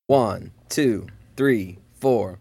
One, two, three, four.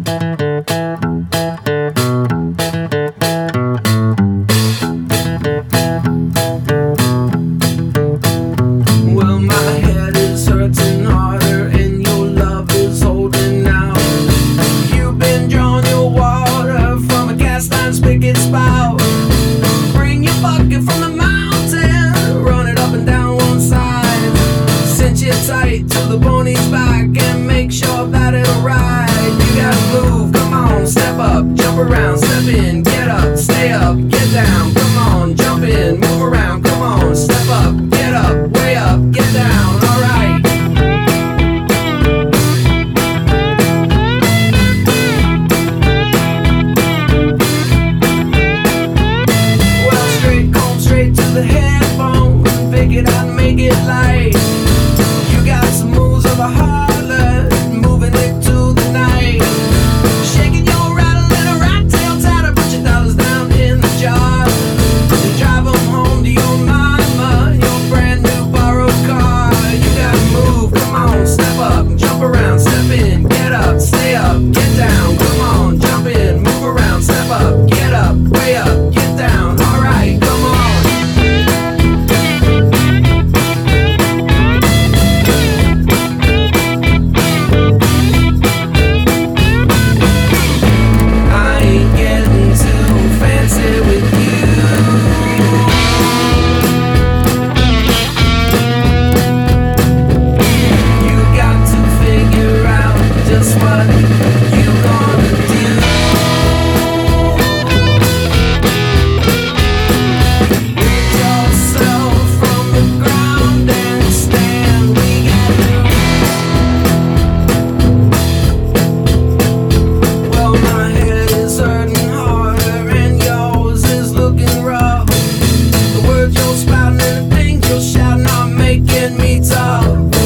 Well, my head is hurting harder and your love is holding out. You've been drawing your water from a cast iron spigot spout. Bring your bucket from the mountain, run it up and down one side. Cinch it tight to the pony's back and make sure that it'll ride. You gotta move, come on, step up, jump around, step in, get up, stay up, get down. Come on, jump in, move around, come on, step up, get up, way up, get down, alright. Well, straight comb straight to the headphone, figured I'd make it light. You got some moves of a harlot, moving it to the night. Shaking your rattle in a rat tail tatter, put your dollars down in the jar. And drive 'em home to your mama, your brand new borrowed car. You gotta move, come on, step up, jump around, step in, get up, stay up, get down. Come on, jump in, move around, step up, get up, way up, get down. Alright, come on. I ain't getting too fancy with you. You got to figure out just what you gonna do. Lift yourself from the ground and stand. We Well, my head is hurting harder and yours is looking rough. The words you're spouting and the things you're shouting are making me tough.